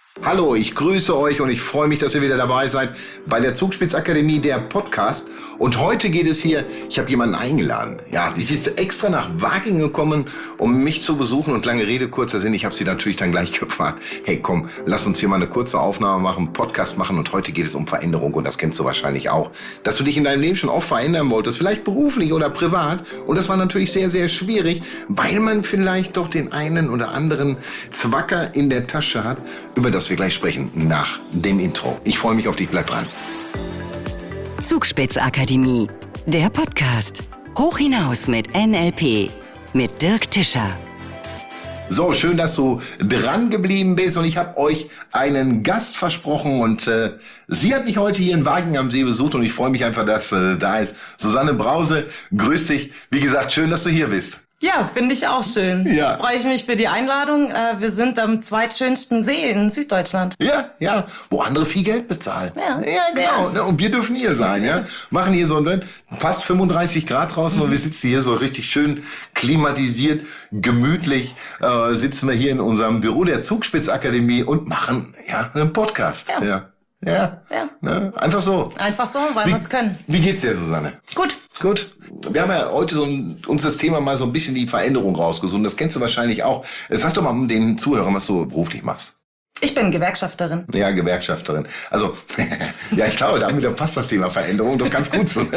Hallo, ich grüße euch und ich freue mich, dass ihr wieder dabei seid bei der Zugspitzakademie, der Podcast. Und heute geht es hier, ich habe jemanden eingeladen. Ja, die ist jetzt extra nach Waging gekommen, um mich zu besuchen. Und lange Rede, kurzer Sinn, ich habe sie natürlich dann gleich gefragt, hey komm, lass uns hier mal eine kurze Aufnahme machen, Podcast machen. Und heute geht es um Veränderung und das kennst du wahrscheinlich auch. Dass du dich in deinem Leben schon oft verändern wolltest, vielleicht beruflich oder privat. Und das war natürlich sehr, sehr schwierig, weil man vielleicht doch den einen oder anderen Zwacker in der Tasche hat, über das wir gleich sprechen, nach dem Intro. Ich freue mich auf dich, bleib dran. Zugspitzakademie, der Podcast. Hoch hinaus mit NLP, mit Dirk Tischer. So, schön, dass du dran geblieben bist und ich habe euch einen Gast versprochen und sie hat mich heute hier in Waging am See besucht und ich freue mich einfach, dass da ist. Susanne Brause, grüß dich. Wie gesagt, schön, dass du hier bist. Ja, finde ich auch schön. Ja. Freue ich mich für die Einladung. Wir sind am zweitschönsten See in Süddeutschland. Ja, wo andere viel Geld bezahlen. Ja, genau. ja. Ne? Und wir dürfen hier sein, ja. Machen hier so fast 35 Grad draußen und wir sitzen hier so richtig schön klimatisiert, gemütlich, sitzen wir hier in unserem Büro der Zugspitzakademie und machen, einen Podcast. Ja. Ne? Einfach so. Einfach so, weil wir es können. Wie geht's dir, Susanne? Gut. Wir haben ja heute uns das Thema mal so ein bisschen die Veränderung rausgesucht. Das kennst du wahrscheinlich auch. Sag doch mal den Zuhörern, was du beruflich machst. Ich bin Gewerkschafterin. Ja, Gewerkschafterin. Also, ja, ich glaube, damit passt das Thema Veränderung doch ganz gut zu.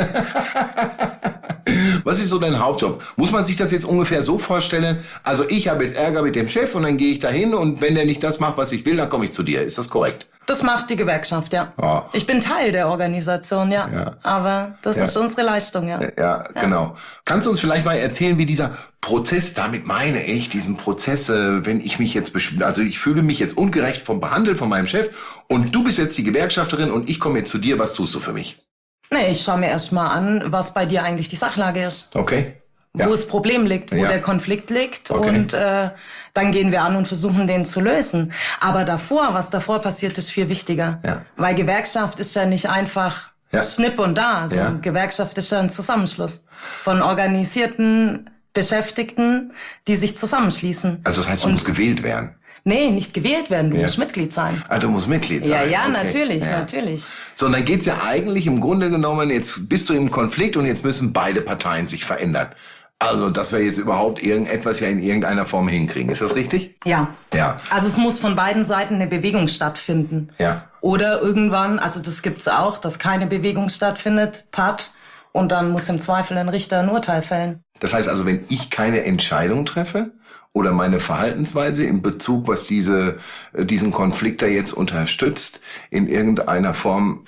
Was ist so dein Hauptjob? Muss man sich das jetzt ungefähr so vorstellen? Also ich habe jetzt Ärger mit dem Chef und dann gehe ich dahin und wenn der nicht das macht, was ich will, dann komme ich zu dir. Ist das korrekt? Das macht die Gewerkschaft, ja. Oh. Ich bin Teil der Organisation, ja. Aber das ist unsere Leistung, ja. Ja, genau. Kannst du uns vielleicht mal erzählen, wie dieser Prozess, damit meine ich, diesen Prozess, wenn ich mich jetzt, also ich fühle mich jetzt ungerecht behandelt von meinem Chef und du bist jetzt die Gewerkschafterin und ich komme jetzt zu dir, was tust du für mich? Nee, ich schaue mir erstmal an, was bei dir eigentlich die Sachlage ist. Okay. Ja. Wo das Problem liegt, wo der Konflikt liegt. Okay. Und dann gehen wir an und versuchen, den zu lösen. Aber was davor passiert, ist viel wichtiger. Ja. Weil Gewerkschaft ist ja nicht einfach Schnipp und da. Also Gewerkschaft ist ja ein Zusammenschluss von organisierten Beschäftigten, die sich zusammenschließen. Also das heißt, du musst gewählt werden? Nee, nicht gewählt werden, du musst Mitglied sein. Ah, du musst Mitglied sein. Ja, okay. Natürlich. So, und dann geht's ja eigentlich im Grunde genommen, jetzt bist du im Konflikt und jetzt müssen beide Parteien sich verändern. Also, dass wir jetzt überhaupt irgendetwas in irgendeiner Form hinkriegen. Ist das richtig? Ja. Also es muss von beiden Seiten eine Bewegung stattfinden. Ja. Oder irgendwann, also das gibt's auch, dass keine Bewegung stattfindet, und dann muss im Zweifel ein Richter ein Urteil fällen. Das heißt also, wenn ich keine Entscheidung treffe oder meine Verhaltensweise in Bezug, was diesen Konflikt da jetzt unterstützt, in irgendeiner Form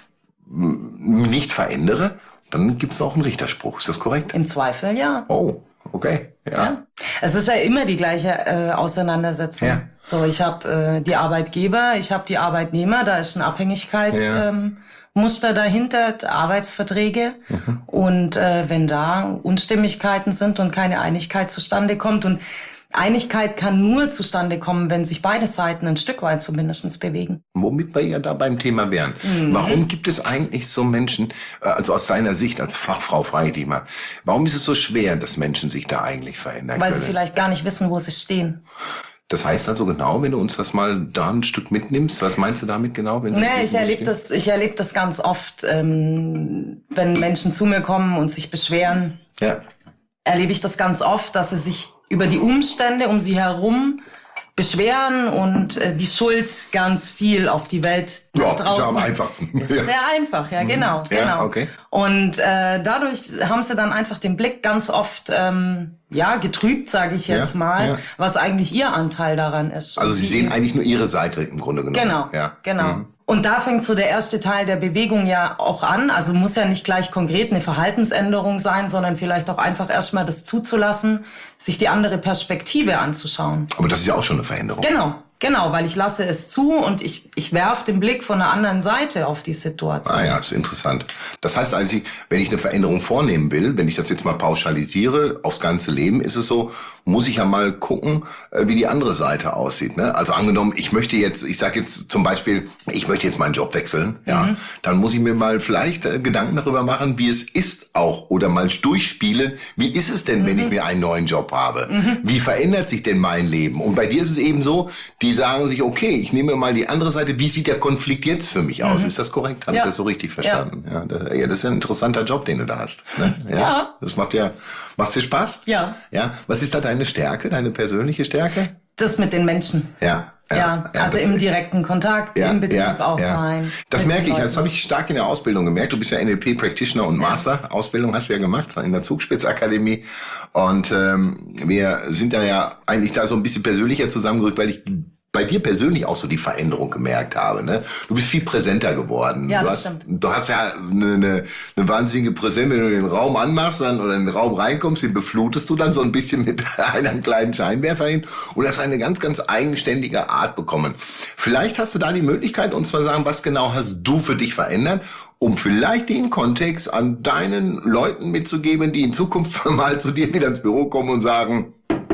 nicht verändere, dann gibt's auch einen Richterspruch. Ist das korrekt? Im Zweifel, ja. Oh, okay. Ja. Es ist ja immer die gleiche Auseinandersetzung. Ja. So, ich habe die Arbeitgeber, ich habe die Arbeitnehmer, da ist ein Abhängigkeitsmuster dahinter, Arbeitsverträge. Mhm. Und wenn da Unstimmigkeiten sind und keine Einigkeit zustande kommt, und Einigkeit kann nur zustande kommen, wenn sich beide Seiten ein Stück weit zumindest bewegen. Womit wir ja da beim Thema wären. Warum gibt es eigentlich so Menschen, also aus deiner Sicht als Fachfrau frage ich dich mal, warum ist es so schwer, dass Menschen sich da eigentlich verändern Weil können? sie vielleicht gar nicht wissen, wo sie stehen. Das heißt also genau, wenn du uns das mal da ein Stück mitnimmst, was meinst du damit genau? Wenn sie ich erlebe das ganz oft, wenn Menschen zu mir kommen und sich beschweren, erlebe ich das ganz oft, dass sie sich über die Umstände um sie herum beschweren und die Schuld ganz viel auf die Welt draußen. Ja, ist ja am einfachsten. Ist sehr einfach, genau. Okay. Und dadurch haben sie dann einfach den Blick ganz oft getrübt, sage ich jetzt mal, was eigentlich ihr Anteil daran ist. Also sie sehen eigentlich nur ihre Seite im Grunde genommen. Genau. Und da fängt so der erste Teil der Bewegung ja auch an. Also muss ja nicht gleich konkret eine Verhaltensänderung sein, sondern vielleicht auch einfach erstmal das zuzulassen, sich die andere Perspektive anzuschauen. Aber das ist ja auch schon eine Veränderung. Genau, weil ich lasse es zu und ich werfe den Blick von der anderen Seite auf die Situation. Ah ja, ist interessant. Das heißt eigentlich, wenn ich eine Veränderung vornehmen will, wenn ich das jetzt mal pauschalisiere, aufs ganze Leben ist es so, muss ich ja mal gucken, wie die andere Seite aussieht. Ne? Also angenommen, ich möchte jetzt meinen Job wechseln, dann muss ich mir mal vielleicht Gedanken darüber machen, wie es ist auch, oder mal durchspielen, wie ist es denn, wenn ich mir einen neuen Job habe? Wie verändert sich denn mein Leben? Und bei dir ist es eben so, die sagen sich, okay, ich nehme mal die andere Seite, wie sieht der Konflikt jetzt für mich aus? Ist das korrekt? Habe ich das so richtig verstanden? Ja, das ist ja ein interessanter Job, den du da hast. Ne? Ja. Das macht's dir Spaß? Ja. Ja. Was ist da deine Stärke, deine persönliche Stärke? Das mit den Menschen. Ja, also im direkten Kontakt, im Betrieb auch sein. Das merke ich, das habe ich stark in der Ausbildung gemerkt. Du bist ja NLP-Practitioner und Master-Ausbildung hast du ja gemacht in der Zugspitzakademie. Und wir sind ja eigentlich da so ein bisschen persönlicher zusammengerückt, weil ich bei dir persönlich auch so die Veränderung gemerkt habe. Ne? Du bist viel präsenter geworden. Ja, das stimmt. Du hast ja eine wahnsinnige Präsenz, wenn du den Raum anmachst oder in den Raum reinkommst, den beflutest du dann so ein bisschen mit einem kleinen Scheinwerfer hin und hast eine ganz, ganz eigenständige Art bekommen. Vielleicht hast du da die Möglichkeit, uns mal sagen, was genau hast du für dich verändert, um vielleicht den Kontext an deinen Leuten mitzugeben, die in Zukunft mal zu dir wieder ins Büro kommen und sagen,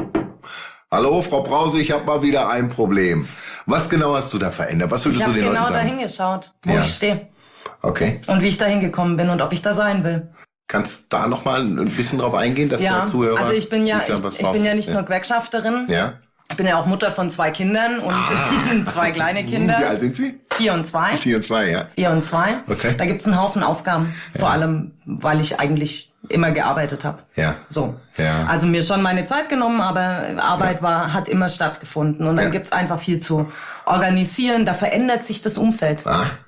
hallo, Frau Brause, ich habe mal wieder ein Problem. Was genau hast du da verändert? Was würdest du den Leuten sagen? Ich habe genau dahin geschaut, wo ich stehe. Okay. Und wie ich da hingekommen bin und ob ich da sein will. Kannst da noch mal ein bisschen drauf eingehen, dass der Zuhörer also ich bin ja nicht nur Gewerkschafterin. Ja. Ich bin ja auch Mutter von 2 Kindern und 2 kleine Kinder. Wie alt sind sie? 4 und 2. 4 und 2, ja. 4 und 2. Okay. Da gibt's einen Haufen Aufgaben. Vor allem, weil ich eigentlich immer gearbeitet habe. Ja. So. Ja. Also mir schon meine Zeit genommen, aber Arbeit hat immer stattgefunden. Und dann gibt's einfach viel zu organisieren. Da verändert sich das Umfeld.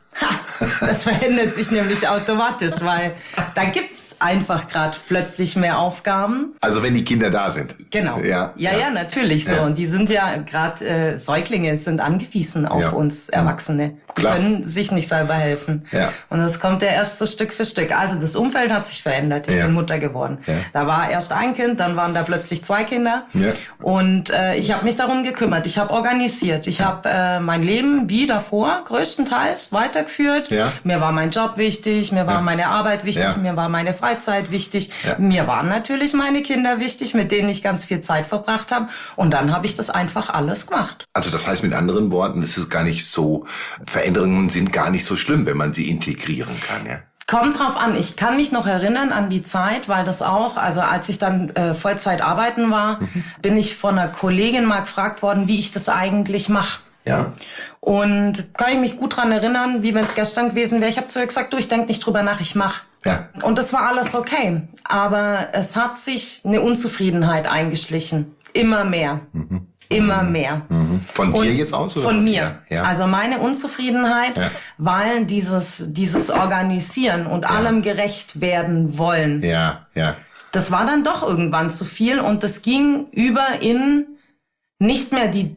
Das verändert sich nämlich automatisch, weil da gibt's einfach gerade plötzlich mehr Aufgaben. Also wenn die Kinder da sind. Genau. Ja, natürlich so. Ja. Und die sind ja gerade Säuglinge, sind angewiesen auf uns Erwachsene. Die können sich nicht selber helfen. Ja. Und das kommt ja erst so Stück für Stück. Also das Umfeld hat sich verändert. Ich bin Mutter geworden. Ja. Da war erst ein Kind, dann waren da plötzlich 2 Kinder. Ja. Und ich habe mich darum gekümmert. Ich habe organisiert. Ich habe mein Leben wie davor größtenteils weitergeführt. Ja. Mir war mein Job wichtig, mir war meine Arbeit wichtig, mir war meine Freizeit wichtig. Ja. Mir waren natürlich meine Kinder wichtig, mit denen ich ganz viel Zeit verbracht habe. Und dann habe ich das einfach alles gemacht. Also das heißt mit anderen Worten, es ist gar nicht so, Veränderungen sind gar nicht so schlimm, wenn man sie integrieren kann, ja? Kommt drauf an. Ich kann mich noch erinnern an die Zeit, weil das auch, also als ich dann Vollzeit arbeiten war, bin ich von einer Kollegin mal gefragt worden, wie ich das eigentlich mache. Ja. Und kann ich mich gut dran erinnern, wie wenn es gestern gewesen wäre. Ich habe zu ihr gesagt, du, ich denk nicht drüber nach, ich mach. Ja. Und das war alles okay. Aber es hat sich eine Unzufriedenheit eingeschlichen. Immer mehr. Immer mehr. Von dir jetzt aus? Oder? Von mir. Ja. Also meine Unzufriedenheit, weil dieses Organisieren und allem gerecht werden wollen. Ja. Das war dann doch irgendwann zu viel und das ging über in nicht mehr die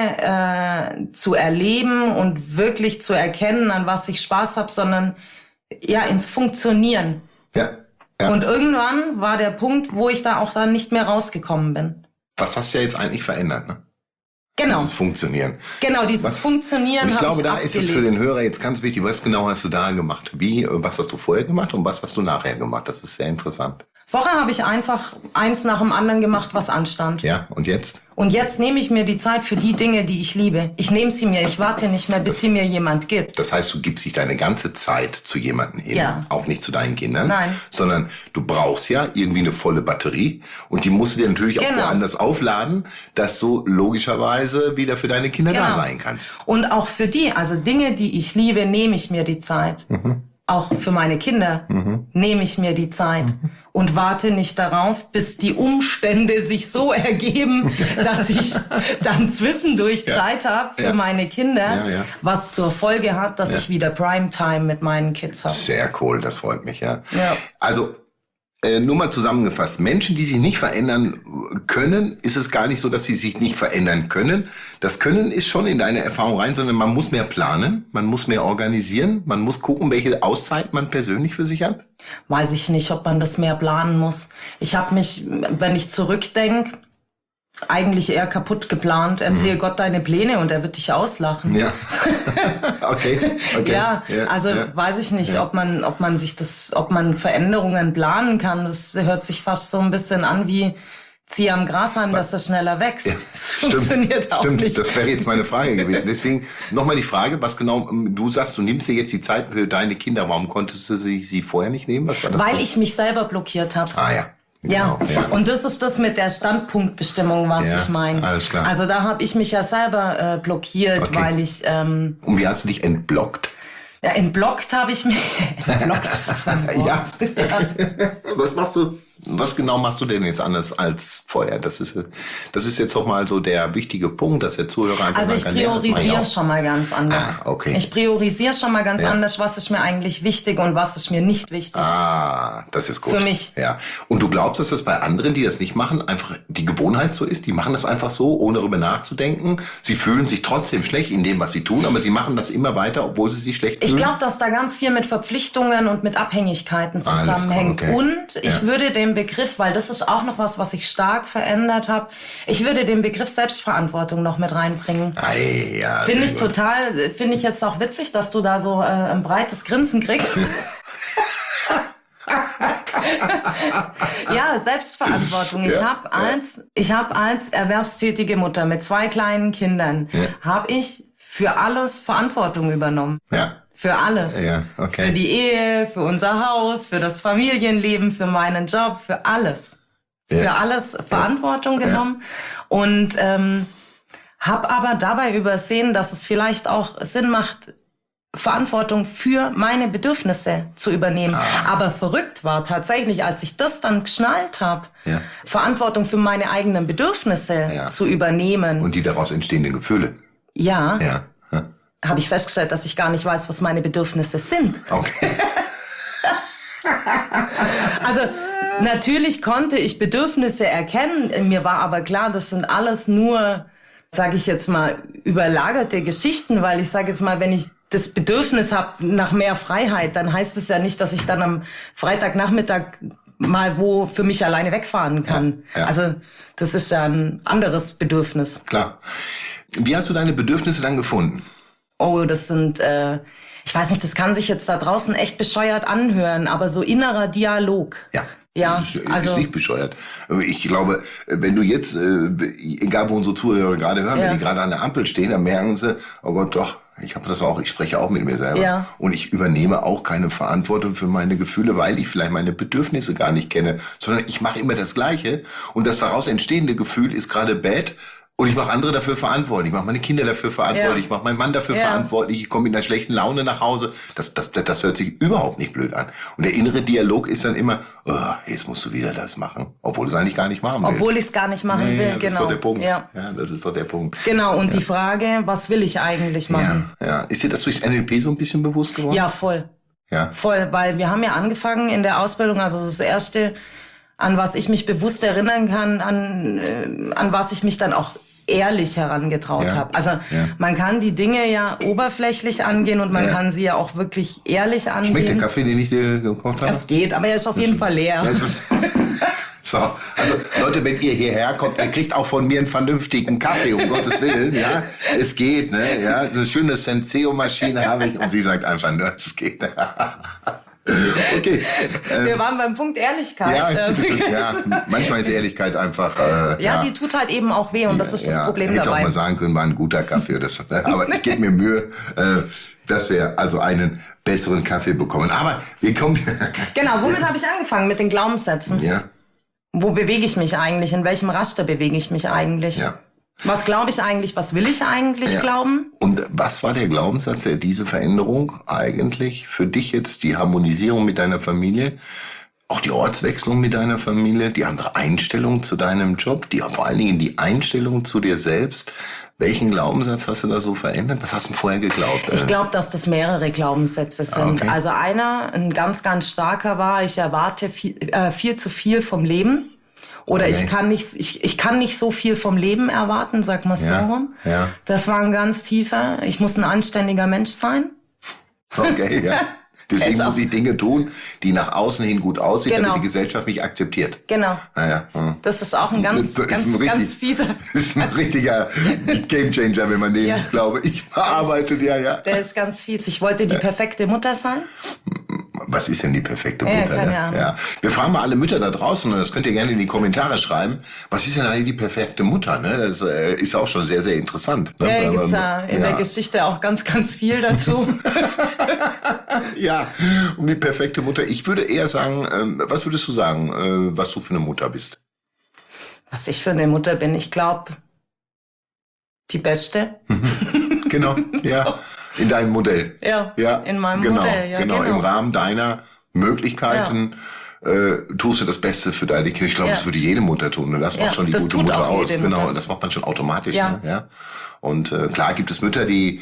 Dinge zu erleben und wirklich zu erkennen, an was ich Spaß habe, sondern ins Funktionieren. Ja. Und irgendwann war der Punkt, wo ich da auch dann nicht mehr rausgekommen bin. Was hast du ja jetzt eigentlich verändert, ne? Genau. Dieses Funktionieren. Genau, Funktionieren habe ich glaube, da abgelegt. ist es für den Hörer jetzt ganz wichtig. Was genau hast du da gemacht? Was hast du vorher gemacht und was hast du nachher gemacht? Das ist sehr interessant. Vorher habe ich einfach eins nach dem anderen gemacht, was anstand. Ja, und jetzt? Und jetzt nehme ich mir die Zeit für die Dinge, die ich liebe. Ich nehme sie mir, ich warte nicht mehr, bis sie mir jemand gibt. Das heißt, du gibst dich deine ganze Zeit zu jemandem hin, auch nicht zu deinen Kindern, Nein. Sondern du brauchst ja irgendwie eine volle Batterie und die musst du dir natürlich auch woanders aufladen, dass du logischerweise wieder für deine Kinder da sein kannst. Und auch für die, also Dinge, die ich liebe, nehme ich mir die Zeit. Auch für meine Kinder nehme ich mir die Zeit und warte nicht darauf, bis die Umstände sich so ergeben, dass ich dann zwischendurch Zeit habe für meine Kinder, was zur Folge hat, dass ich wieder Primetime mit meinen Kids habe. Sehr cool, das freut mich, ja. Also nur mal zusammengefasst, Menschen, die sich nicht verändern können, ist es gar nicht so, dass sie sich nicht verändern können. Das Können ist schon in deine Erfahrung rein, sondern man muss mehr planen, man muss mehr organisieren, man muss gucken, welche Auszeit man persönlich für sich hat. Weiß ich nicht, ob man das mehr planen muss. Ich habe mich, wenn ich zurückdenke, eigentlich eher kaputt geplant. Erzähl Gott deine Pläne und er wird dich auslachen. Ja. Okay. Weiß ich nicht, ob man Veränderungen planen kann. Das hört sich fast so ein bisschen an wie zieh am Grashalm, dass das schneller wächst. Das funktioniert auch nicht. Das wäre jetzt meine Frage gewesen. Deswegen nochmal die Frage, was genau, du sagst, du nimmst dir jetzt die Zeit für deine Kinder. Warum konntest du sie vorher nicht nehmen? Was war das? Weil ich mich selber blockiert habe. Ah ja. Ja. Und das ist das mit der Standpunktbestimmung, was ich meine. Alles klar. Also da habe ich mich ja selber blockiert, weil ich... Und wie hast du dich entblockt? Ja, entblockt habe ich mich... Entblockt, das war ein Wort. Ja. Was genau machst du denn jetzt anders als vorher? Das ist jetzt doch mal so der wichtige Punkt, dass der Zuhörer einfach Also ich priorisiere schon mal ganz anders. Okay. Ich priorisiere schon mal ganz anders, was ist mir eigentlich wichtig und was ist mir nicht wichtig. Das ist gut. Für mich. Ja. Und du glaubst, dass das bei anderen, die das nicht machen, einfach die Gewohnheit so ist? Die machen das einfach so, ohne darüber nachzudenken. Sie fühlen sich trotzdem schlecht in dem, was sie tun, aber sie machen das immer weiter, obwohl sie sich schlecht fühlen? Ich glaube, dass da ganz viel mit Verpflichtungen und mit Abhängigkeiten zusammenhängt. Okay. Und ich würde den Begriff, weil das ist auch noch was ich stark verändert habe, ich würde den Begriff Selbstverantwortung noch mit reinbringen. Finde ich jetzt auch witzig, dass du da so ein breites Grinsen kriegst. Ja, Selbstverantwortung. Ich habe als erwerbstätige Mutter mit 2 kleinen Kindern, habe ich für alles Verantwortung übernommen. Ja. Für alles. Ja, okay. Für die Ehe, für unser Haus, für das Familienleben, für meinen Job, für alles. Ja. Für alles Verantwortung genommen. Und habe aber dabei übersehen, dass es vielleicht auch Sinn macht, Verantwortung für meine Bedürfnisse zu übernehmen. Aber verrückt war tatsächlich, als ich das dann geschnallt habe, Verantwortung für meine eigenen Bedürfnisse zu übernehmen. Und die daraus entstehenden Gefühle. Ja. Ja. Habe ich festgestellt, dass ich gar nicht weiß, was meine Bedürfnisse sind. Okay. Also natürlich konnte ich Bedürfnisse erkennen, mir war aber klar, das sind alles nur, sage ich jetzt mal, überlagerte Geschichten, weil ich sage jetzt mal, wenn ich das Bedürfnis habe nach mehr Freiheit, dann heißt es ja nicht, dass ich dann am Freitagnachmittag mal wo für mich alleine wegfahren kann. Also das ist ja ein anderes Bedürfnis. Klar. Wie hast du deine Bedürfnisse dann gefunden? Oh, das sind, ich weiß nicht, das kann sich jetzt da draußen echt bescheuert anhören, aber so innerer Dialog. Ja, es ist nicht bescheuert. Ich glaube, wenn du jetzt, egal wo unsere Zuhörer gerade hören, wenn die gerade an der Ampel stehen, dann merken sie, oh Gott, doch, ich habe das auch, ich spreche auch mit mir selber. Ja. Und ich übernehme auch keine Verantwortung für meine Gefühle, weil ich vielleicht meine Bedürfnisse gar nicht kenne, sondern ich mache immer das Gleiche. Und das daraus entstehende Gefühl ist gerade bad. Und ich mache andere dafür verantwortlich, ich mache meine Kinder dafür verantwortlich, ich mache meinen Mann dafür verantwortlich, ich komme mit einer schlechten Laune nach Hause. Das hört sich überhaupt nicht blöd an. Und der innere Dialog ist dann immer, oh, jetzt musst du wieder das machen, obwohl du es eigentlich gar nicht machen willst. Obwohl ich es gar nicht machen will, das genau. ist doch der Punkt. Ja, das ist doch der Punkt. Genau, und die Frage, was will ich eigentlich machen? Ja. Ist dir das durchs NLP so ein bisschen bewusst geworden? Ja, voll. Ja. Voll, weil wir haben ja angefangen in der Ausbildung, also das Erste, an was ich mich bewusst erinnern kann, an was ich mich dann auch ehrlich herangetraut habe. Also man kann die Dinge ja oberflächlich angehen und man kann sie ja auch wirklich ehrlich angehen. Schmeckt der Kaffee, den ich dir gekocht habe? Es geht, aber er ist auf jeden Fall leer. So, also Leute, wenn ihr hierher kommt, ihr kriegt auch von mir einen vernünftigen Kaffee, um Gottes Willen, ja. Es geht, ne, ja. Eine schöne Senseo-Maschine habe ich und sie sagt einfach, ne, es geht. Okay. Wir waren beim Punkt Ehrlichkeit. Ja, manchmal ist Ehrlichkeit einfach... die tut halt eben auch weh und das ist das Problem dabei. Hätte auch mal sagen können, war ein guter Kaffee. Aber ich gebe mir Mühe, dass wir also einen besseren Kaffee bekommen. Aber wir kommen... Genau, womit habe ich angefangen? Mit den Glaubenssätzen. Ja. Wo bewege ich mich eigentlich? In welchem Raster bewege ich mich eigentlich? Ja. Was glaube ich eigentlich? Was will ich eigentlich glauben? Und was war der Glaubenssatz, der diese Veränderung eigentlich für dich jetzt, die Harmonisierung mit deiner Familie, auch die Ortswechslung mit deiner Familie, die andere Einstellung zu deinem Job, vor allen Dingen die Einstellung zu dir selbst, welchen Glaubenssatz hast du da so verändert? Was hast du vorher geglaubt? Ich glaube, dass das mehrere Glaubenssätze sind. Okay. Also ein ganz, ganz starker war, ich erwarte viel zu viel vom Leben. Oder ich kann nicht so viel vom Leben erwarten, sag mal so rum. Ja. Das war ein ganz tiefer. Ich muss ein anständiger Mensch sein. Okay, ja. Deswegen muss ich Dinge tun, die nach außen hin gut aussehen, damit die Gesellschaft mich akzeptiert. Genau. Naja. Das ist auch ein ganz fieser. Das ist ein richtiger Gamechanger, wenn man den, glaube ich, bearbeitet. Ja. Der ist ganz fies. Ich wollte die perfekte Mutter sein. Was ist denn die perfekte Mutter? Keine Ahnung. Ja. Wir fragen mal alle Mütter da draußen, und das könnt ihr gerne in die Kommentare schreiben. Was ist denn eigentlich die perfekte Mutter? Ne? Das ist auch schon sehr, sehr interessant. Ne? Ja, gibt's ja in der Geschichte auch ganz, ganz viel dazu. Ja, um die perfekte Mutter. Ich würde eher sagen, was würdest du sagen, was du für eine Mutter bist? Was ich für eine Mutter bin? Ich glaube, die beste. Genau, ja. So. In deinem Modell. Ja, in meinem Modell. Ja, genau. Im Rahmen deiner Möglichkeiten tust du das Beste für deine Kinder. Ich glaube, das würde jede Mutter tun. Und das macht schon die gute Mutter aus. Genau, Mutter. Das macht man schon automatisch. Ja. Ne? Ja. Und klar gibt es Mütter, die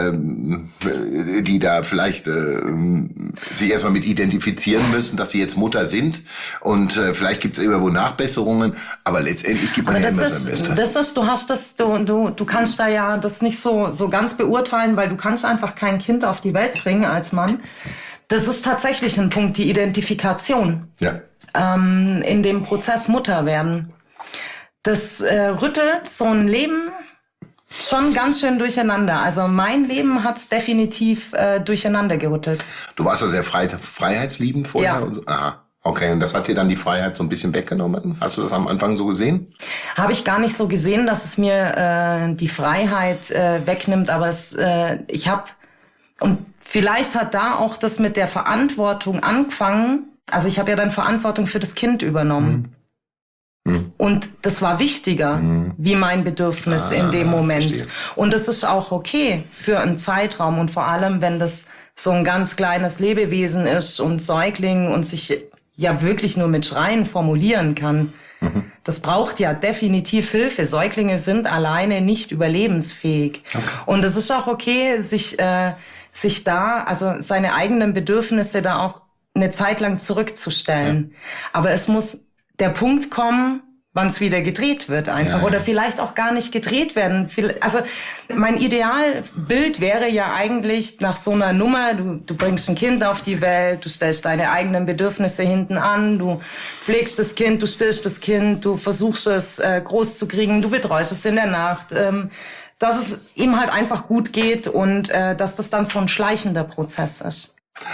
da vielleicht sich erstmal mit identifizieren müssen, dass sie jetzt Mutter sind. Und vielleicht gibt es irgendwo Nachbesserungen. Aber letztendlich gibt man ja immer sein Bestes. Du kannst da ja das nicht so ganz beurteilen, weil du kannst einfach kein Kind auf die Welt bringen als Mann. Das ist tatsächlich ein Punkt, die Identifikation. Ja. In dem Prozess Mutter werden. Das rüttelt so ein Leben schon ganz schön durcheinander. Also mein Leben hat's definitiv durcheinander gerüttelt. Du warst ja sehr freiheitsliebend vorher. Ja. Aha. Okay, und das hat dir dann die Freiheit so ein bisschen weggenommen? Hast du das am Anfang so gesehen? Habe ich gar nicht so gesehen, dass es mir die Freiheit wegnimmt, aber und vielleicht hat da auch das mit der Verantwortung angefangen. Also ich habe ja dann Verantwortung für das Kind übernommen. Und das war wichtiger wie mein Bedürfnis in dem Moment. Verstehe. Und das ist auch okay für einen Zeitraum. Und vor allem, wenn das so ein ganz kleines Lebewesen ist und Säugling und sich ja wirklich nur mit Schreien formulieren kann. Das braucht ja definitiv Hilfe. Säuglinge sind alleine nicht überlebensfähig. Okay. Und es ist auch okay, sich da, also seine eigenen Bedürfnisse da auch eine Zeit lang zurückzustellen. Ja. Aber es muss der Punkt kommen, wann es wieder gedreht wird einfach. Ja. Oder vielleicht auch gar nicht gedreht werden. Also mein Idealbild wäre ja eigentlich nach so einer Nummer, du bringst ein Kind auf die Welt, du stellst deine eigenen Bedürfnisse hinten an, du pflegst das Kind, du stillst das Kind, du versuchst es groß zu kriegen, du betreust es in der Nacht, dass es ihm halt einfach gut geht und dass das dann so ein schleichender Prozess ist.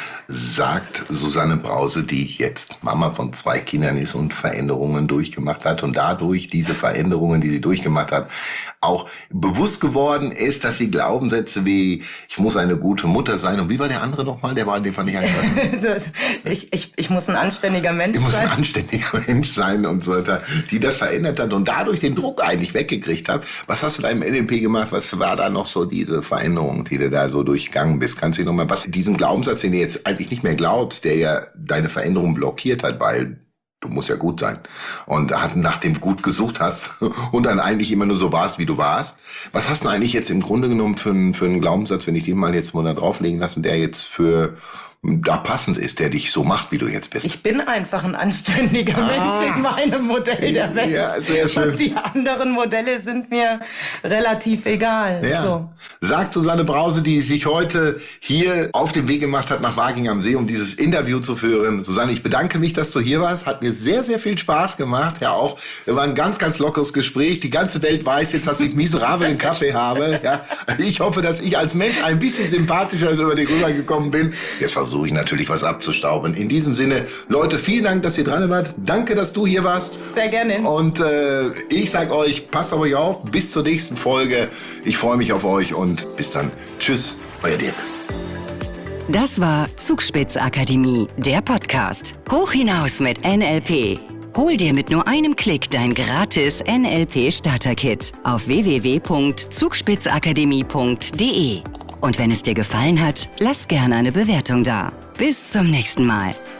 Sagt Susanne Brause, die jetzt Mama von 2 Kindern ist und Veränderungen durchgemacht hat und dadurch diese Veränderungen, die sie durchgemacht hat, auch bewusst geworden ist, dass sie Glaubenssätze wie ich muss eine gute Mutter sein und wie war der andere nochmal? Der war in dem Fall nicht angefasst. Ich muss ein anständiger Mensch sein. Ich muss ein anständiger Mensch sein und so weiter, die das verändert hat und dadurch den Druck eigentlich weggekriegt hat. Was hast du da im NLP gemacht? Was war da noch so diese Veränderung, die du da so durchgegangen bist? Kannst du nochmal diesen Glaubenssatz, den du jetzt eigentlich nicht mehr glaubst, der ja deine Veränderung blockiert hat, weil du musst ja gut sein. Und nach dem gut gesucht hast und dann eigentlich immer nur so warst, wie du warst. Was hast du eigentlich jetzt im Grunde genommen für einen Glaubenssatz, wenn ich den mal jetzt mal da drauflegen lasse, der jetzt da passend ist, der dich so macht, wie du jetzt bist? Ich bin einfach ein anständiger Mensch in meinem Modell der Welt. Ja, sehr schön. Und die anderen Modelle sind mir relativ egal. Ja. So. Sagt Susanne Brause, die sich heute hier auf den Weg gemacht hat nach Waging am See, um dieses Interview zu führen. Susanne, ich bedanke mich, dass du hier warst. Hat mir sehr, sehr viel Spaß gemacht. Ja, auch, war ein ganz, ganz lockeres Gespräch. Die ganze Welt weiß jetzt, dass ich miserablen Kaffee habe. Ja, ich hoffe, dass ich als Mensch ein bisschen sympathischer über dich rübergekommen bin. Jetzt versuche ich natürlich was abzustauben. In diesem Sinne, Leute, vielen Dank, dass ihr dran wart. Danke, dass du hier warst. Sehr gerne. Und ich sag euch, passt auf euch auf. Bis zur nächsten Folge. Ich freue mich auf euch und bis dann. Tschüss, euer Dirk. Das war Zugspitzakademie, der Podcast. Hoch hinaus mit NLP. Hol dir mit nur einem Klick dein gratis NLP-Starter-Kit auf www.zugspitzakademie.de. Und wenn es dir gefallen hat, lass gerne eine Bewertung da. Bis zum nächsten Mal.